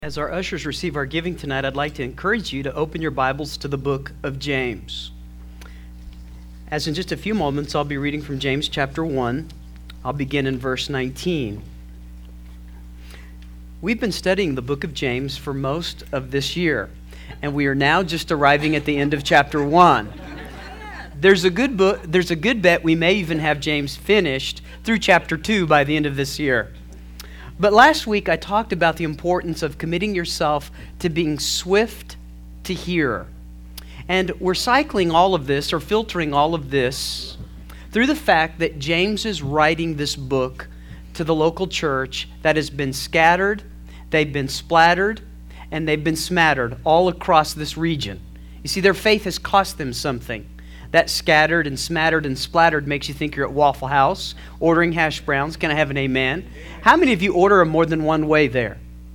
As our ushers receive our giving tonight, I'd like to encourage you to open your Bibles to the book of James. As in just a few moments, I'll be reading from James chapter 1. I'll begin in verse 19. We've been studying the book of James for most of this year, and we are now just arriving at the end of chapter 1. There's a good bet we may even have James finished through chapter 2 by the end of this year. But last week I talked about the importance of committing yourself to being swift to hear. And we're cycling all of this, or filtering all of this, through the fact that James is writing this book to the local church that has been scattered, they've been splattered, and they've been smattered all across this region. You see, their faith has cost them something. That scattered and smattered and splattered makes you think you're at Waffle House ordering hash browns. Can I have an amen? How many of you order them more than one way there?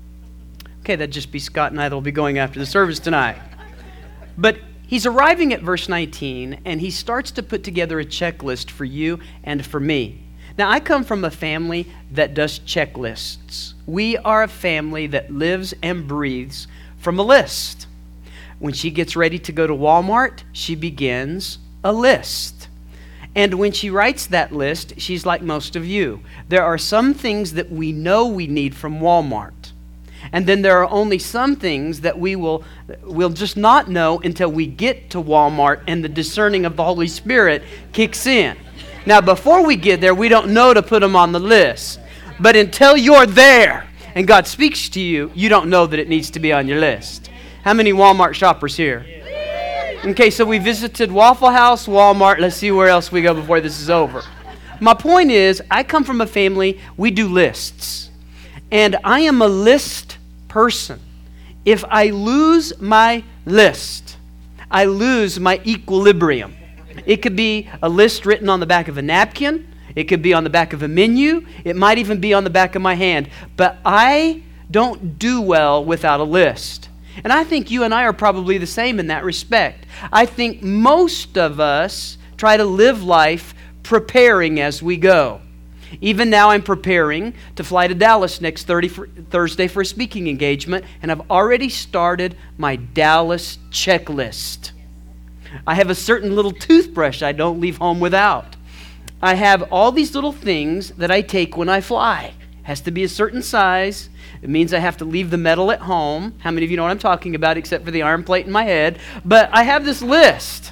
Okay, that'd just be Scott and I that'll be going after the service tonight. But he's arriving at verse 19, and he starts to put together a checklist for you and for me. Now, I come from a family that does checklists. We are a family that lives and breathes from a list. When she gets ready to go to Walmart, she begins a list. And when she writes that list, she's like most of you. There are some things that we know we need from Walmart. And then there are only some things that we'll just not know until we get to Walmart and the discerning of the Holy Spirit kicks in. Now, before we get there, we don't know to put them on the list. But until you're there and God speaks to you, you don't know that it needs to be on your list. How many Walmart shoppers here? Okay, so we visited Waffle House, Walmart. Let's see where else we go before this is over. My point is, I come from a family, we do lists. And I am a list person. If I lose my list, I lose my equilibrium. It could be a list written on the back of a napkin. It could be on the back of a menu. It might even be on the back of my hand. But I don't do well without a list. And I think you and I are probably the same in that respect. I think most of us try to live life preparing as we go. Even now I'm preparing to fly to Dallas next Thursday for a speaking engagement, and I've already started my Dallas checklist. I have a certain little toothbrush I don't leave home without. I have all these little things that I take when I fly. It has to be a certain size. It means I have to leave the metal at home. How many of you know what I'm talking about except for the iron plate in my head? But I have this list.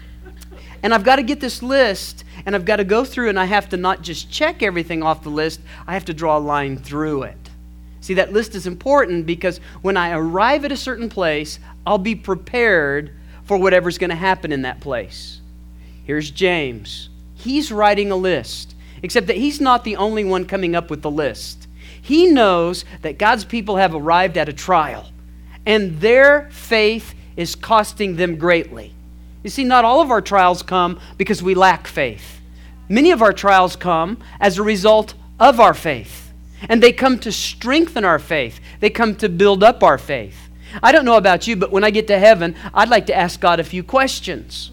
And I've got to get this list, and I've got to go through, and I have to not just check everything off the list, I have to draw a line through it. See, that list is important because when I arrive at a certain place, I'll be prepared for whatever's going to happen in that place. Here's James. He's writing a list, except that he's not the only one coming up with the list. He knows that God's people have arrived at a trial, and their faith is costing them greatly. You see, not all of our trials come because we lack faith. Many of our trials come as a result of our faith, and they come to strengthen our faith. They come to build up our faith. I don't know about you, but when I get to heaven, I'd like to ask God a few questions.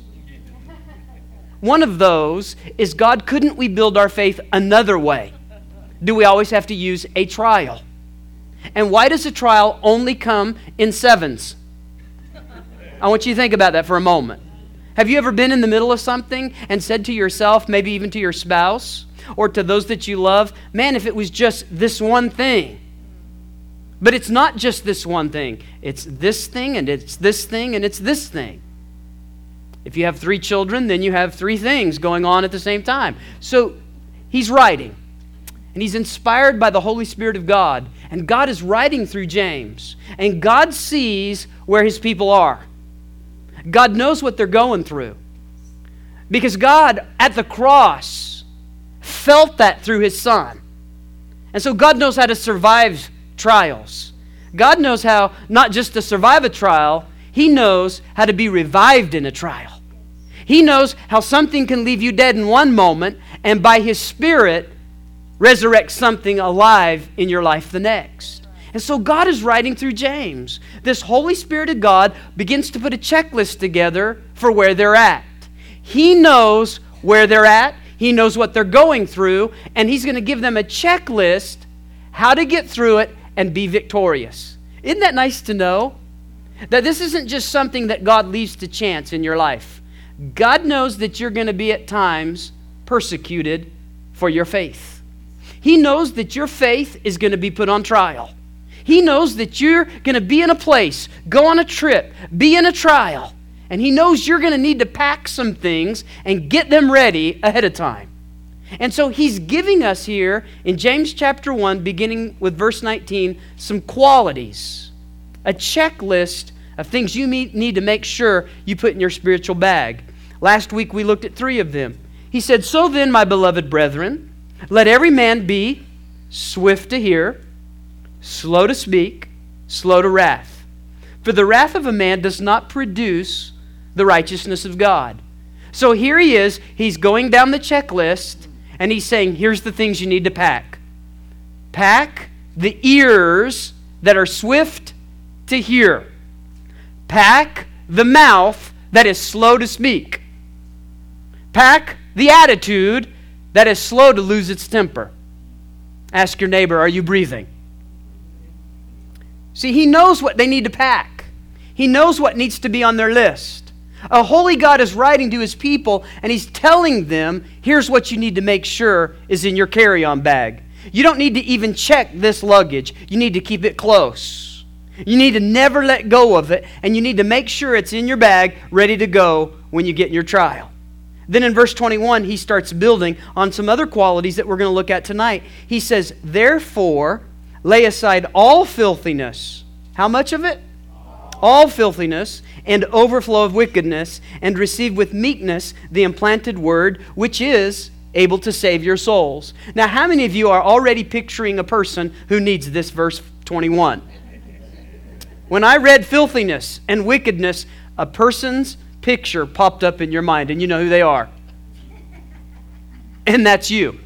One of those is, God, couldn't we build our faith another way? Do we always have to use a trial? And why does a trial only come in sevens? I want you to think about that for a moment. Have you ever been in the middle of something and said to yourself, maybe even to your spouse, or to those that you love, man, if it was just this one thing. But it's not just this one thing. It's this thing, and it's this thing, and it's this thing. If you have 3 children, then you have 3 things going on at the same time. So he's writing. And he's inspired by the Holy Spirit of God. And God is writing through James. And God sees where his people are. God knows what they're going through. Because God, at the cross, felt that through his Son. And so God knows how to survive trials. God knows how not just to survive a trial, he knows how to be revived in a trial. He knows how something can leave you dead in one moment, and by his Spirit, resurrect something alive in your life the next. And so God is writing through James. This Holy Spirit of God begins to put a checklist together for where they're at. He knows where they're at. He knows what they're going through. And he's going to give them a checklist how to get through it and be victorious. Isn't that nice to know? That this isn't just something that God leaves to chance in your life. God knows that you're going to be at times persecuted for your faith. He knows that your faith is going to be put on trial. He knows that you're going to be in a place, go on a trip, be in a trial. And He knows you're going to need to pack some things and get them ready ahead of time. And so He's giving us here in James chapter 1, beginning with verse 19, some qualities, a checklist of things you need to make sure you put in your spiritual bag. Last week we looked at 3 of them. He said, "So then, my beloved brethren, let every man be swift to hear, slow to speak, slow to wrath. For the wrath of a man does not produce the righteousness of God." So here he is, he's going down the checklist, and he's saying, here's the things you need to pack. Pack the ears that are swift to hear. Pack the mouth that is slow to speak. Pack the attitude that is slow to lose its temper. Ask your neighbor, are you breathing? See, he knows what they need to pack. He knows what needs to be on their list. A holy God is writing to His people, and He's telling them, here's what you need to make sure is in your carry-on bag. You don't need to even check this luggage. You need to keep it close. You need to never let go of it, and you need to make sure it's in your bag, ready to go when you get in your trial. Then in verse 21, he starts building on some other qualities that we're going to look at tonight. He says, "Therefore, lay aside all filthiness." How much of it? All filthiness and overflow of wickedness, and receive with meekness the implanted word, which is able to save your souls. Now, how many of you are already picturing a person who needs this verse 21? When I read filthiness and wickedness, a person's picture popped up in your mind, and you know who they are. And that's you.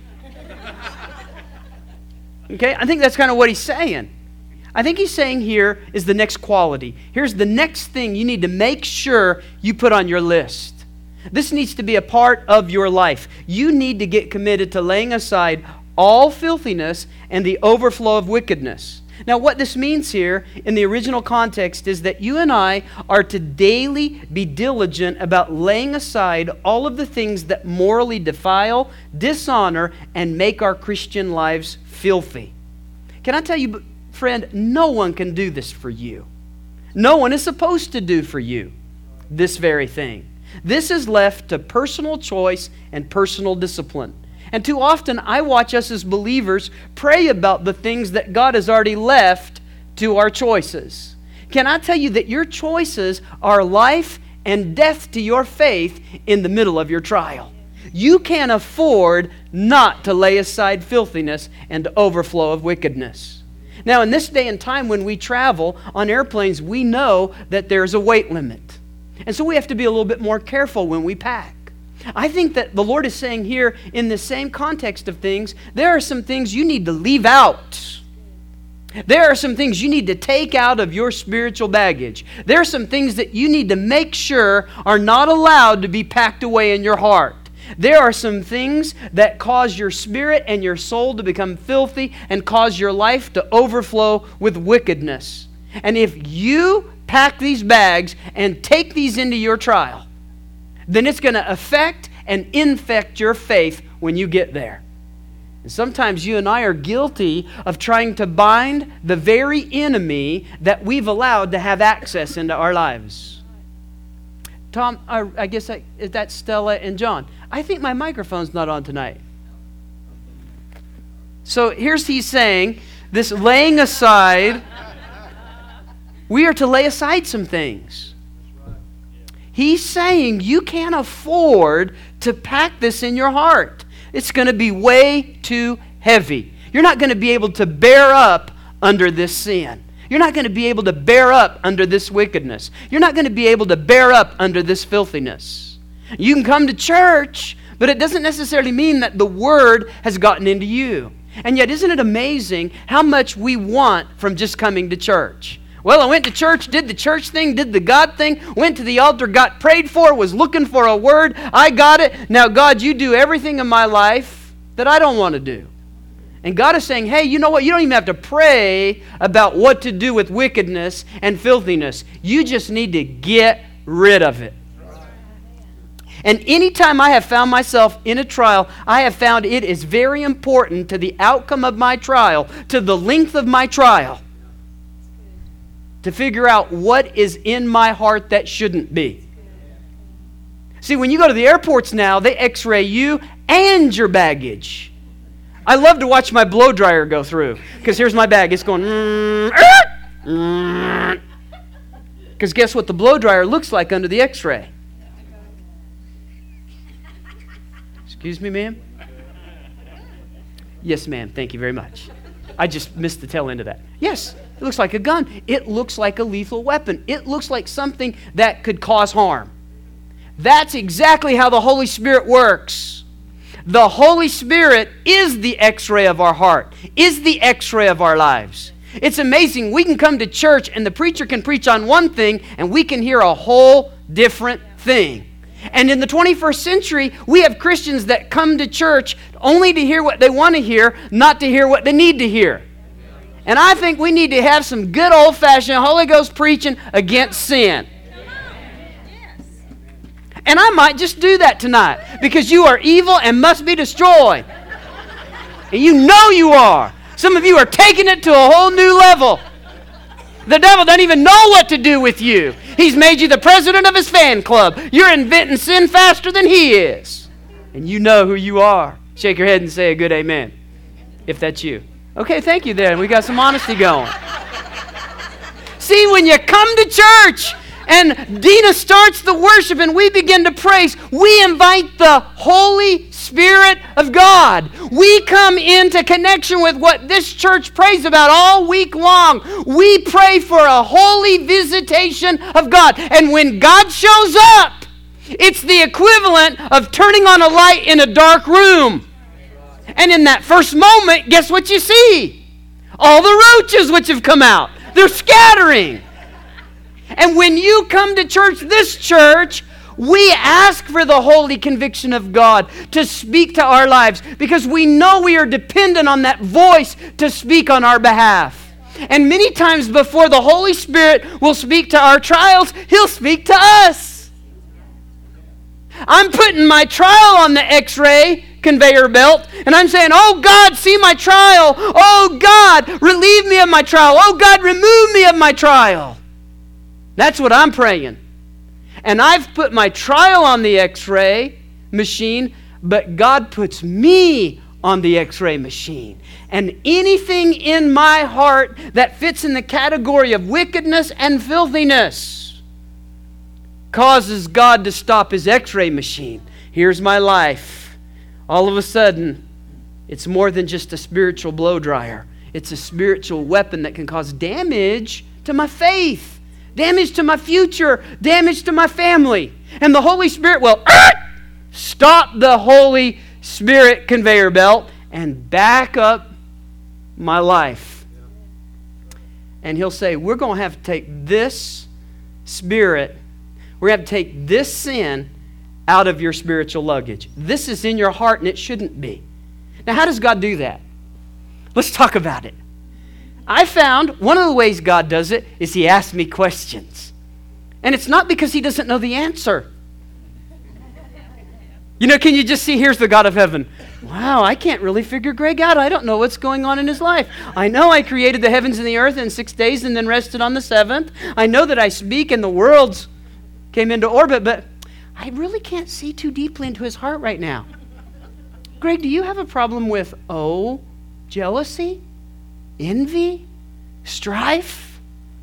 Okay, I think that's kind of what he's saying. I think he's saying here is the next quality. Here's the next thing you need to make sure you put on your list. This needs to be a part of your life. You need to get committed to laying aside all filthiness and the overflow of wickedness. Now, what this means here in the original context is that you and I are to daily be diligent about laying aside all of the things that morally defile, dishonor, and make our Christian lives filthy. Can I tell you, friend, no one can do this for you. No one is supposed to do for you this very thing. This is left to personal choice and personal discipline. And too often I watch us as believers pray about the things that God has already left to our choices. Can I tell you that your choices are life and death to your faith in the middle of your trial? You can't afford not to lay aside filthiness and overflow of wickedness. Now, in this day and time when we travel on airplanes, we know that there's a weight limit. And so we have to be a little bit more careful when we pack. I think that the Lord is saying here, in the same context of things, there are some things you need to leave out. There are some things you need to take out of your spiritual baggage. There are some things that you need to make sure are not allowed to be packed away in your heart. There are some things that cause your spirit and your soul to become filthy and cause your life to overflow with wickedness. And if you pack these bags and take these into your trial, then it's going to affect and infect your faith when you get there. And sometimes you and I are guilty of trying to bind the very enemy that we've allowed to have access into our lives. Tom, I guess that's Stella and John. I think my microphone's not on tonight. So he's saying, this laying aside, we are to lay aside some things. He's saying you can't afford to pack this in your heart. It's going to be way too heavy. You're not going to be able to bear up under this sin. You're not going to be able to bear up under this wickedness. You're not going to be able to bear up under this filthiness. You can come to church, but it doesn't necessarily mean that the Word has gotten into you. And yet, isn't it amazing how much we want from just coming to church? Well, I went to church, did the church thing, did the God thing, went to the altar, got prayed for, was looking for a word. I got it. Now, God, you do everything in my life that I don't want to do. And God is saying, hey, you know what? You don't even have to pray about what to do with wickedness and filthiness. You just need to get rid of it. And anytime I have found myself in a trial, I have found it is very important to the outcome of my trial, to the length of my trial, to figure out what is in my heart that shouldn't be. See, when you go to the airports now, they x-ray you and your baggage. I love to watch my blow dryer go through, because here's my bag. It's going, because guess what the blow dryer looks like under the x-ray? Excuse me, ma'am? Yes, ma'am. Thank you very much. I just missed the tail end of that. Yes, it looks like a gun. It looks like a lethal weapon. It looks like something that could cause harm. That's exactly how the Holy Spirit works. The Holy Spirit is the x-ray of our heart, is the x-ray of our lives. It's amazing. We can come to church and the preacher can preach on one thing and we can hear a whole different thing. And in the 21st century, we have Christians that come to church only to hear what they want to hear, not to hear what they need to hear. And I think we need to have some good old-fashioned Holy Ghost preaching against sin. And I might just do that tonight because you are evil and must be destroyed. And you know you are. Some of you are taking it to a whole new level. The devil doesn't even know what to do with you. He's made you the president of his fan club. You're inventing sin faster than he is. And you know who you are. Shake your head and say a good amen, if that's you. Okay, thank you then. We got some honesty going. See, when you come to church and Dina starts the worship and we begin to praise, we invite the Holy Spirit of God. We come into connection with what this church prays about all week long. We pray for a holy visitation of God. And when God shows up, it's the equivalent of turning on a light in a dark room. And in that first moment, guess what you see? All the roaches which have come out. They're scattering. And when you come to church, this church, we ask for the holy conviction of God to speak to our lives because we know we are dependent on that voice to speak on our behalf. And many times before the Holy Spirit will speak to our trials, He'll speak to us. I'm putting my trial on the x-ray conveyor belt, and I'm saying, oh God, see my trial. Oh God, relieve me of my trial. Oh God, remove me of my trial. That's what I'm praying. And I've put my trial on the x-ray machine, but God puts me on the x-ray machine. And anything in my heart that fits in the category of wickedness and filthiness causes God to stop His x-ray machine. Here's my life. All of a sudden, it's more than just a spiritual blow dryer. It's a spiritual weapon that can cause damage to my faith. Damage to my future, damage to my family. And the Holy Spirit will stop the Holy Spirit conveyor belt and back up my life. And He'll say, we're going to have to take this spirit, we're going to have to take this sin out of your spiritual luggage. This is in your heart and it shouldn't be. Now, how does God do that? Let's talk about it. I found one of the ways God does it is He asks me questions. And it's not because He doesn't know the answer. You know, can you just see, here's the God of heaven. Wow, I can't really figure Greg out. I don't know what's going on in his life. I know I created the heavens and the earth in 6 days and then rested on the seventh. I know that I speak and the worlds came into orbit, but I really can't see too deeply into his heart right now. Greg, do you have a problem with, jealousy? Envy? Strife?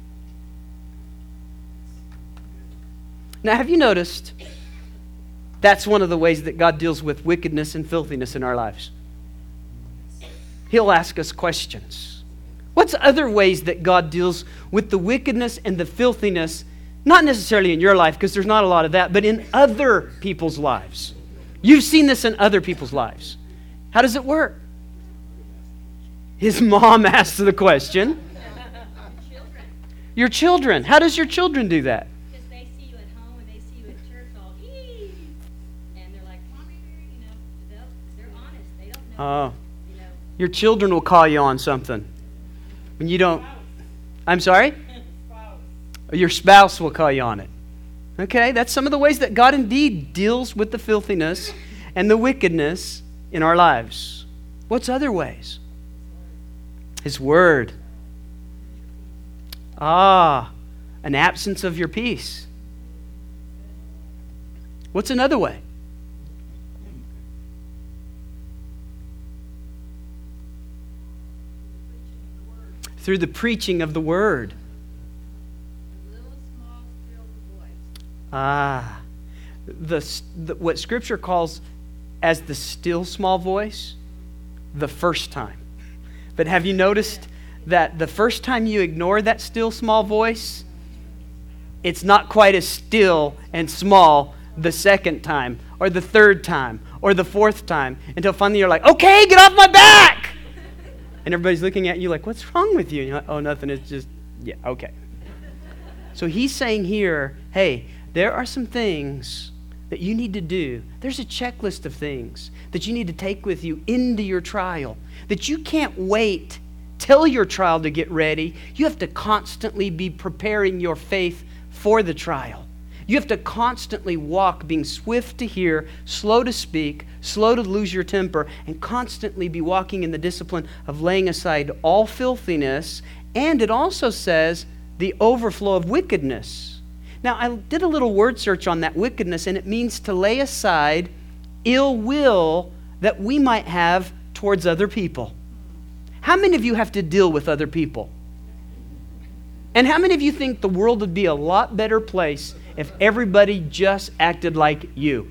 Now, have you noticed that's one of the ways that God deals with wickedness and filthiness in our lives? He'll ask us questions. What's other ways that God deals with the wickedness and the filthiness, not necessarily in your life, because there's not a lot of that, but in other people's lives? You've seen this in other people's lives. How does it work? His mom asks the question. Your children. How does your children do that? Because they see you at home and they see you at church all, and they're like, Mommy, they're honest. They don't know, Your children will call you on something. When you don't... I'm sorry? Your spouse will call you on it. Okay, that's some of the ways that God indeed deals with the filthiness and the wickedness in our lives. What's other ways? His Word. An absence of your peace. What's another way? Through the preaching of the Word. What Scripture calls as the still small voice, the first time. But have you noticed that the first time you ignore that still small voice, it's not quite as still and small the second time, or the third time, or the fourth time, until finally you're like, okay, get off my back! And everybody's looking at you like, what's wrong with you? And you're like, oh, nothing, it's just, yeah, okay. So he's saying here, hey, there are some things that you need to do. There's a checklist of things that you need to take with you into your trial, that you can't wait till your trial to get ready. You have to constantly be preparing your faith for the trial. You have to constantly walk, being swift to hear, slow to speak, slow to lose your temper, and constantly be walking in the discipline of laying aside all filthiness. And it also says the overflow of wickedness. Now, I did a little word search on that wickedness, and it means to lay aside ill will that we might have towards other people. How many of you have to deal with other people? And how many of you think the world would be a lot better place if everybody just acted like you?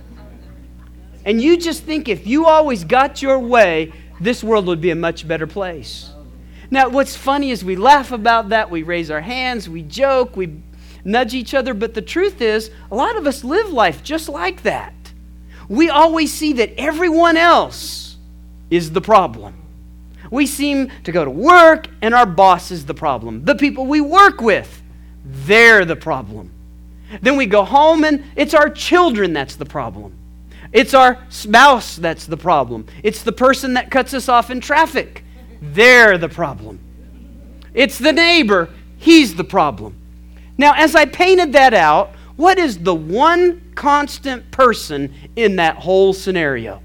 And you just think if you always got your way, this world would be a much better place. Now, what's funny is we laugh about that, we raise our hands, we joke, we nudge each other, but the truth is, a lot of us live life just like that. We always see that everyone else is the problem. We seem to go to work and our boss is the problem. The people we work with, they're the problem. Then we go home and it's our children that's the problem. It's our spouse that's the problem. It's the person that cuts us off in traffic. They're the problem. It's the neighbor. He's the problem. Now, as I painted that out, what is the one constant person in that whole scenario?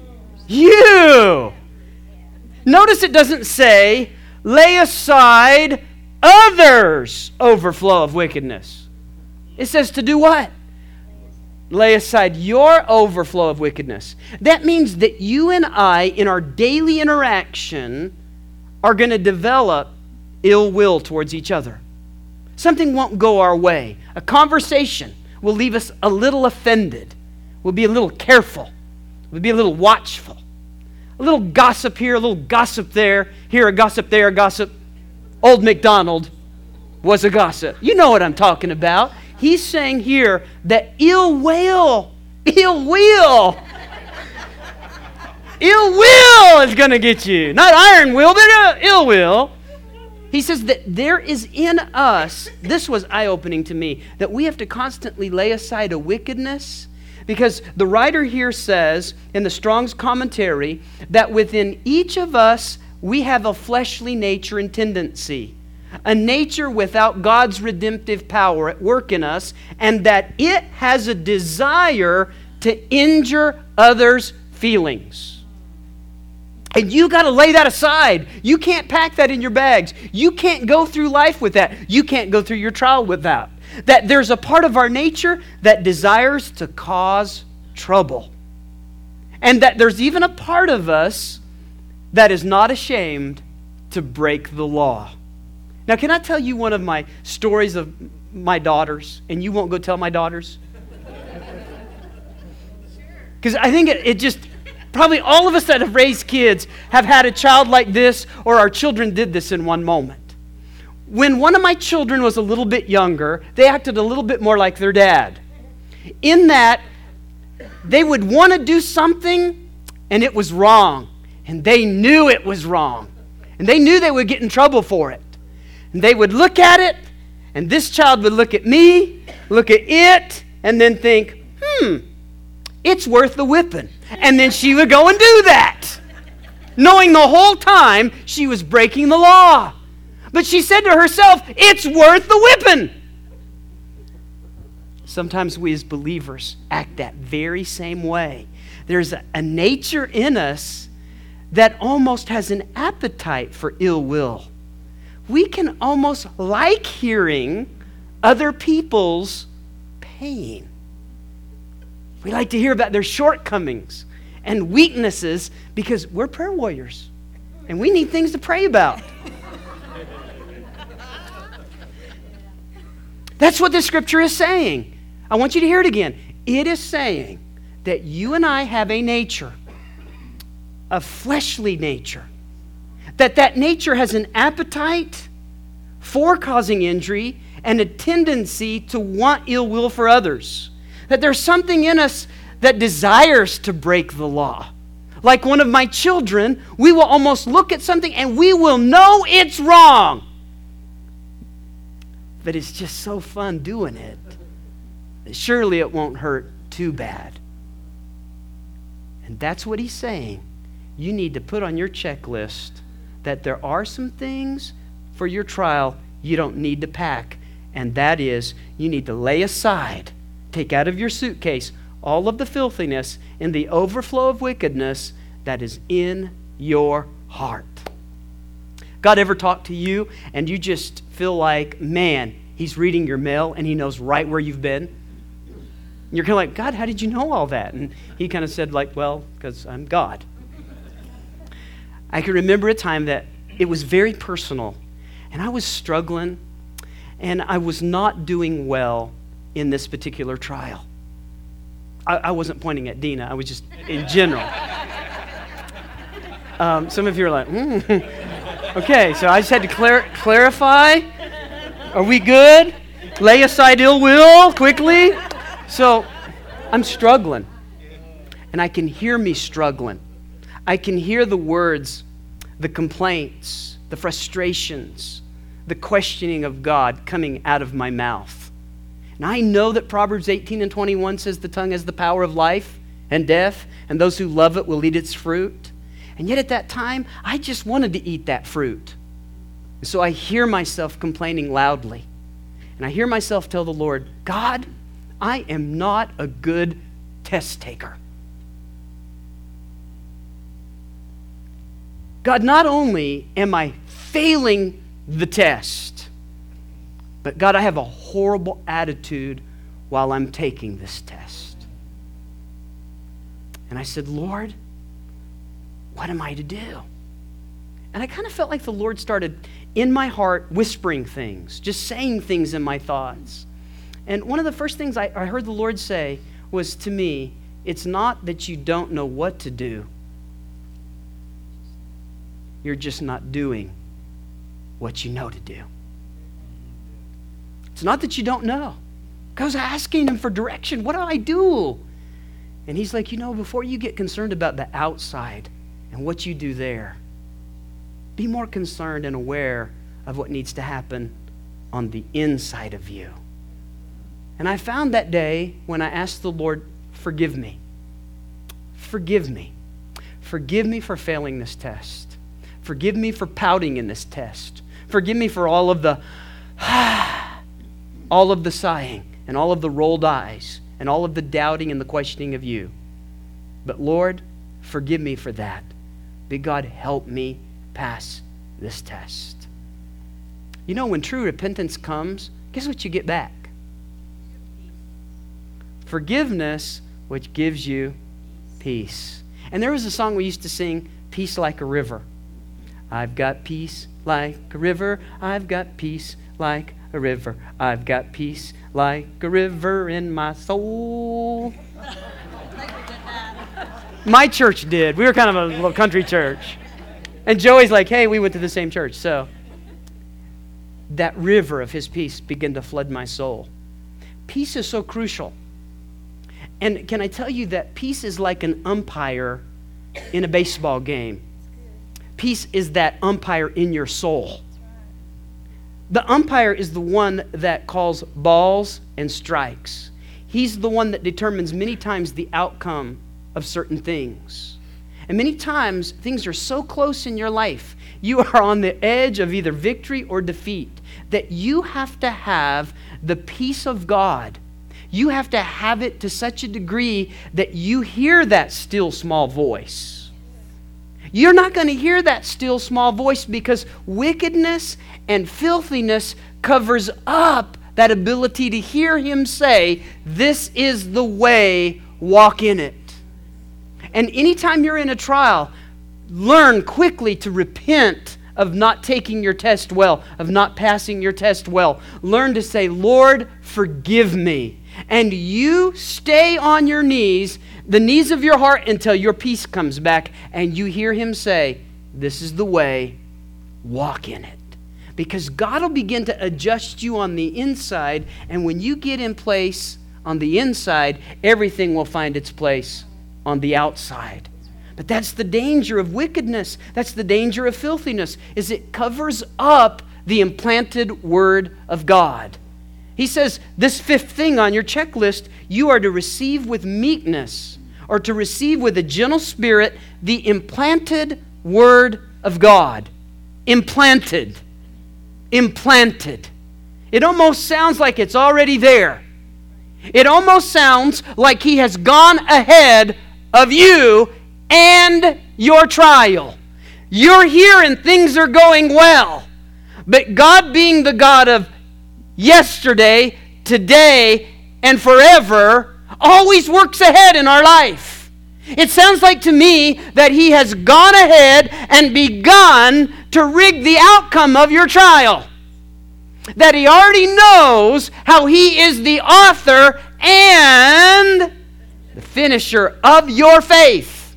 You! Notice it doesn't say, lay aside others' overflow of wickedness. It says to do what? Lay aside your overflow of wickedness. That means that you and I, in our daily interaction, are going to develop ill will towards each other. Something won't go our way. A conversation will leave us a little offended. We'll be a little careful. We'll be a little watchful. A little gossip here, a little gossip there. Here a gossip, there a gossip. Old MacDonald was a gossip. You know what I'm talking about. He's saying here that ill will is going to get you. Not iron will, but ill will. He says that there is in us, this was eye-opening to me, that we have to constantly lay aside a wickedness, because the writer here says in the Strong's commentary that within each of us we have a fleshly nature and tendency, a nature without God's redemptive power at work in us, and that it has a desire to injure others' feelings. And you got to lay that aside. You can't pack that in your bags. You can't go through life with that. You can't go through your trial with that. That there's a part of our nature that desires to cause trouble. And that there's even a part of us that is not ashamed to break the law. Now, can I tell you one of my stories of my daughters? And you won't go tell my daughters? Because I think it just... Probably all of us that have raised kids have had a child like this, or our children did this in one moment. When one of my children was a little bit younger, they acted a little bit more like their dad. In that, they would want to do something, and it was wrong. And they knew it was wrong. And they knew they would get in trouble for it. And they would look at it, and this child would look at me, look at it, and then think, it's worth the whipping. And then she would go and do that. knowing the whole time she was breaking the law. But she said to herself, it's worth the whipping. Sometimes we as believers act that very same way. There's a nature in us that almost has an appetite for ill will. We can almost like hearing other people's pain. We like to hear about their shortcomings and weaknesses because we're prayer warriors and we need things to pray about. That's what the scripture is saying. I want you to hear it again. It is saying that you and I have a nature, a fleshly nature, that nature has an appetite for causing injury and a tendency to want ill will for others. That there's something in us that desires to break the law. Like one of my children, we will almost look at something and we will know it's wrong. But it's just so fun doing it. Surely it won't hurt too bad. And that's what he's saying. You need to put on your checklist that there are some things for your trial you don't need to pack. And that is, you need to lay aside, take out of your suitcase all of the filthiness and the overflow of wickedness that is in your heart. God ever talk to you and you just feel like, man, he's reading your mail and he knows right where you've been? You're kind of like, God, how did you know all that? And he kind of said like, well, because I'm God. I can remember a time that it was very personal and I was struggling and I was not doing well in this particular trial. I wasn't pointing at Dina, I was just in general. Some of you are like, Okay, so I just had to clarify. Are we good? Lay aside ill will quickly. So I'm struggling. And I can hear me struggling. I can hear the words, the complaints, the frustrations, the questioning of God coming out of my mouth. And I know that Proverbs 18 and 21 says the tongue has the power of life and death, and those who love it will eat its fruit. And yet at that time, I just wanted to eat that fruit. And so I hear myself complaining loudly. And I hear myself tell the Lord, God, I am not a good test taker. God, not only am I failing the test, but God, I have a horrible attitude while I'm taking this test. And I said, Lord, what am I to do? And I kind of felt like the Lord started in my heart whispering things, just saying things in my thoughts. And one of the first things I heard the Lord say was to me, it's not that you don't know what to do. You're just not doing what you know to do. It's not that you don't know. I was asking him for direction. What do I do? And he's like, before you get concerned about the outside and what you do there, be more concerned and aware of what needs to happen on the inside of you. And I found that day when I asked the Lord, forgive me. Forgive me. Forgive me for failing this test. Forgive me for pouting in this test. Forgive me for all of the sighing and all of the rolled eyes and all of the doubting and the questioning of you. But Lord, forgive me for that. May God help me pass this test. When true repentance comes, guess what you get back? Forgiveness, which gives you peace. And there was a song we used to sing, Peace Like a River. I've got peace like a river. I've got peace like a river. I've got peace like a river in my soul. My church did. We were kind of a little country church. And Joey's like, hey, we went to the same church. So that river of his peace began to flood my soul. Peace is so crucial. And can I tell you that peace is like an umpire in a baseball game. Peace is that umpire in your soul. The umpire is the one that calls balls and strikes. He's the one that determines many times the outcome of certain things. And many times, things are so close in your life. You are on the edge of either victory or defeat, that you have to have the peace of God. You have to have it to such a degree that you hear that still small voice. You're not going to hear that still small voice because wickedness and filthiness covers up that ability to hear Him say, "This is the way, walk in it." And anytime you're in a trial, learn quickly to repent of not taking your test well, of not passing your test well. Learn to say, "Lord, forgive me." And you stay on your knees, the knees of your heart, until your peace comes back and you hear Him say, "This is the way, walk in it." Because God will begin to adjust you on the inside, and when you get in place on the inside, everything will find its place on the outside. But that's the danger of wickedness. That's the danger of filthiness, is it covers up the implanted Word of God. He says, this fifth thing on your checklist, you are to receive with meekness, or to receive with a gentle spirit, the implanted Word of God. Implanted. Implanted. It almost sounds like it's already there. It almost sounds like He has gone ahead of you and your trial. You're here and things are going well. But God, being the God of yesterday, today, and forever, always works ahead in our life. It sounds like to me that He has gone ahead and begun to rig the outcome of your trial. That He already knows how He is the author and the finisher of your faith.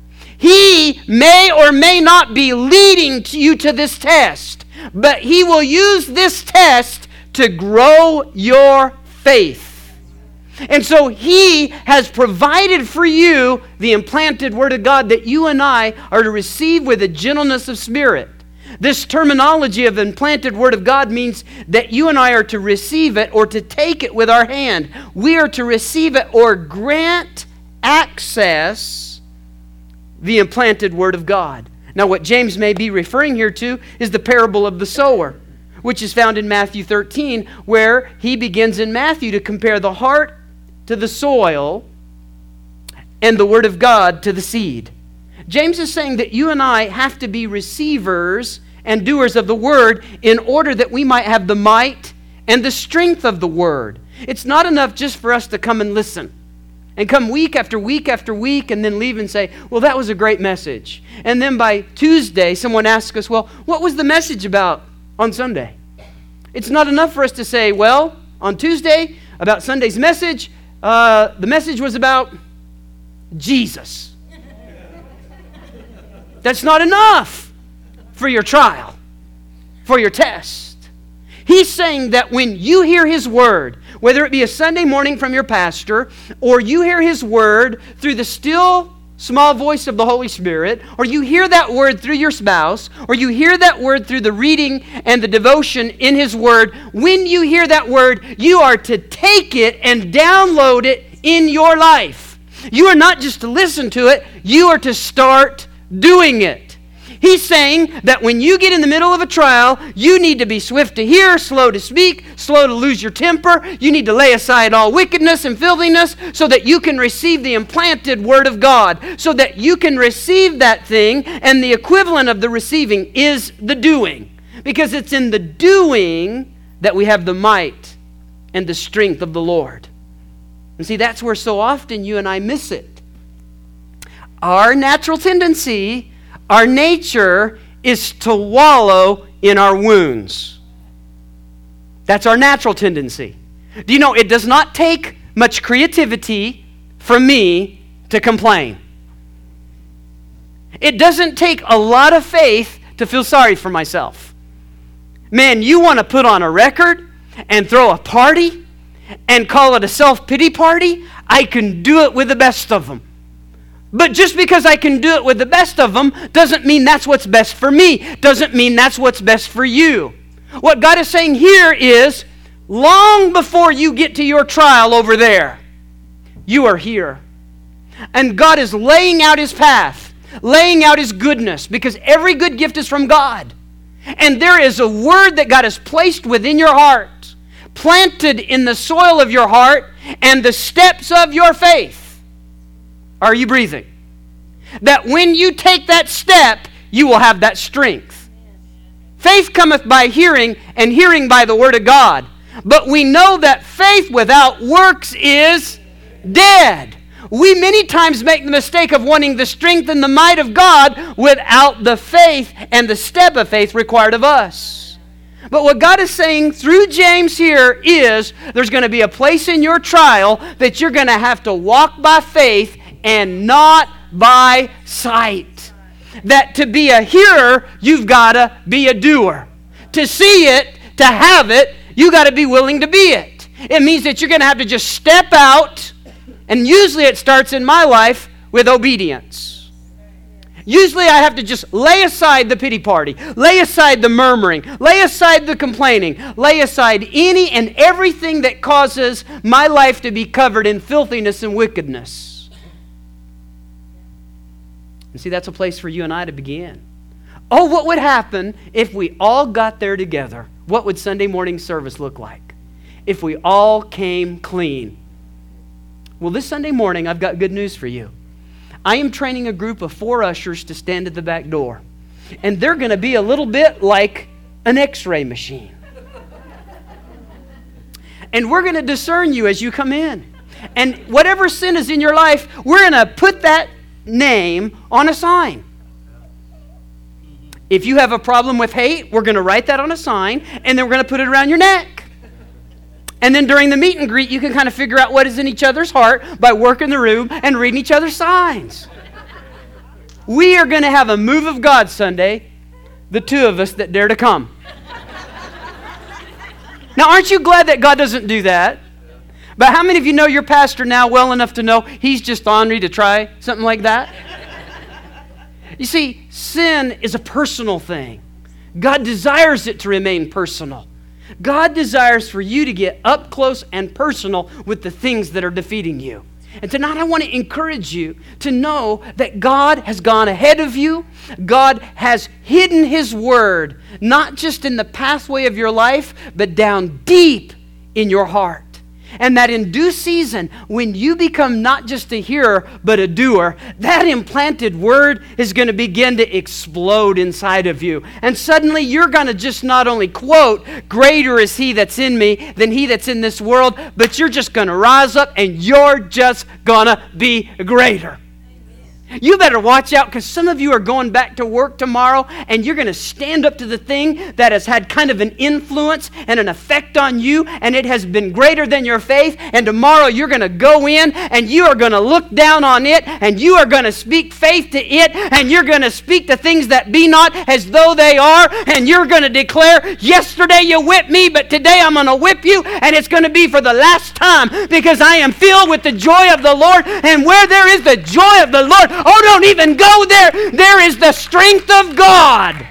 He may or may not be leading you to this test, but He will use this test to grow your faith. And so He has provided for you the implanted Word of God that you and I are to receive with a gentleness of spirit. This terminology of implanted Word of God means that you and I are to receive it or to take it with our hand. We are to receive it or grant access the implanted Word of God. Now, what James may be referring here to is the parable of the sower, which is found in Matthew 13, where he begins in Matthew to compare the heart to the soil and the Word of God to the seed. James is saying that you and I have to be receivers and doers of the Word in order that we might have the might and the strength of the Word. It's not enough just for us to come and listen and come week after week after week and then leave and say, "Well, that was a great message." And then by Tuesday, someone asks us, "Well, what was the message about on Sunday?" It's not enough for us to say, "Well, on Tuesday, about Sunday's message, the message was about Jesus." That's not enough for your trial, for your test. He's saying that when you hear His Word, whether it be a Sunday morning from your pastor, or you hear His Word through the still small voice of the Holy Spirit, or you hear that Word through your spouse, or you hear that Word through the reading and the devotion in His Word, when you hear that Word, you are to take it and download it in your life. You are not just to listen to it, you are to start doing it. He's saying that when you get in the middle of a trial, you need to be swift to hear, slow to speak, slow to lose your temper. You need to lay aside all wickedness and filthiness so that you can receive the implanted Word of God, so that you can receive that thing, and the equivalent of the receiving is the doing. Because it's in the doing that we have the might and the strength of the Lord. And see, that's where so often you and I miss it. Our natural tendency, our nature, is to wallow in our wounds. That's our natural tendency. Do you know, it does not take much creativity from me to complain. It doesn't take a lot of faith to feel sorry for myself. Man, you want to put on a record and throw a party and call it a self-pity party? I can do it with the best of them. But just because I can do it with the best of them doesn't mean that's what's best for me. Doesn't mean that's what's best for you. What God is saying here is, long before you get to your trial over there, you are here. And God is laying out His path. laying out His goodness, because every good gift is from God. And there is a word that God has placed within your heart, planted in the soil of your heart and the steps of your faith. Are you breathing? That when you take that step, you will have that strength. Faith cometh by hearing, and hearing by the word of God. But we know that faith without works is dead. We many times make the mistake of wanting the strength and the might of God without the faith and the step of faith required of us. But what God is saying through James here is there's going to be a place in your trial that you're going to have to walk by faith and not by sight. That to be a hearer, you've got to be a doer. To see it, to have it, you got to be willing to be it. It means that you're going to have to just step out, and usually it starts in my life with obedience. Usually I have to just lay aside the pity party, lay aside the murmuring, lay aside the complaining, lay aside any and everything that causes my life to be covered in filthiness and wickedness. And see, that's a place for you and I to begin. Oh, what would happen if we all got there together? What would Sunday morning service look like? If we all came clean. Well, this Sunday morning, I've got good news for you. I am training a group of 4 ushers to stand at the back door. And they're going to be a little bit like an x-ray machine. And we're going to discern you as you come in. And whatever sin is in your life, we're going to put that name on a sign. If you have a problem with hate, we're going to write that on a sign, and then we're going to put it around your neck. And then during the meet and greet, you can kind of figure out what is in each other's heart by working the room and reading each other's signs. We are going to have a move of God Sunday, the 2 of us that dare to come. Now, aren't you glad that God doesn't do that? But how many of you know your pastor now well enough to know he's just ornery to try something like that? You see, sin is a personal thing. God desires it to remain personal. God desires for you to get up close and personal with the things that are defeating you. And tonight I want to encourage you to know that God has gone ahead of you. God has hidden His Word, not just in the pathway of your life, but down deep in your heart. And that in due season, when you become not just a hearer, but a doer, that implanted word is going to begin to explode inside of you. And suddenly you're going to just not only quote, "Greater is He that's in me than he that's in this world," but you're just going to rise up and you're just going to be greater. You better watch out, because some of you are going back to work tomorrow and you're going to stand up to the thing that has had kind of an influence and an effect on you, and it has been greater than your faith, and tomorrow you're going to go in and you are going to look down on it and you are going to speak faith to it, and you're going to speak the things that be not as though they are, and you're going to declare, "Yesterday you whipped me, but today I'm going to whip you, and it's going to be for the last time, because I am filled with the joy of the Lord, and where there is the joy of the Lord, oh, don't even go there. There is the strength of God."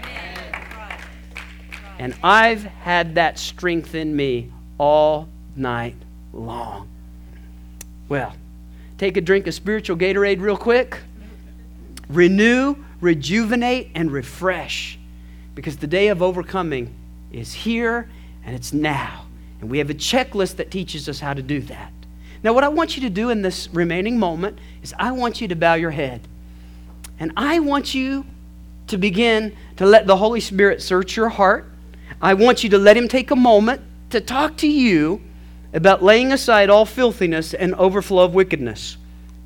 And I've had that strength in me all night long. Well, take a drink of spiritual Gatorade real quick. Renew, rejuvenate, and refresh. Because the day of overcoming is here, and it's now. And we have a checklist that teaches us how to do that. Now, what I want you to do in this remaining moment is I want you to bow your head. And I want you to begin to let the Holy Spirit search your heart. I want you to let Him take a moment to talk to you about laying aside all filthiness and overflow of wickedness.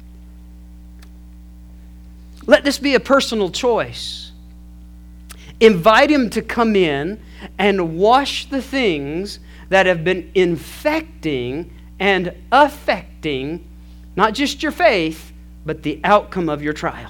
Let this be a personal choice. Invite Him to come in and wash the things that have been infecting and affecting not just your faith, but the outcome of your trial.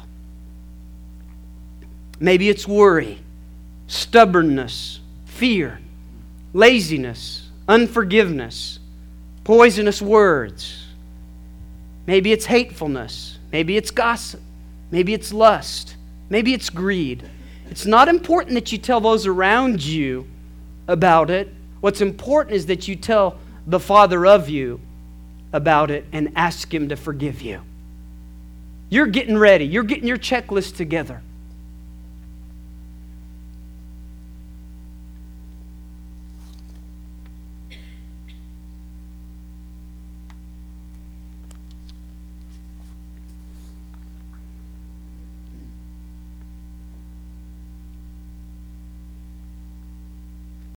Maybe it's worry, stubbornness, fear, laziness, unforgiveness, poisonous words. Maybe it's hatefulness. Maybe it's gossip. Maybe it's lust. Maybe it's greed. It's not important that you tell those around you about it. What's important is that you tell the Father of you about it and ask Him to forgive you. You're getting ready. You're getting your checklist together.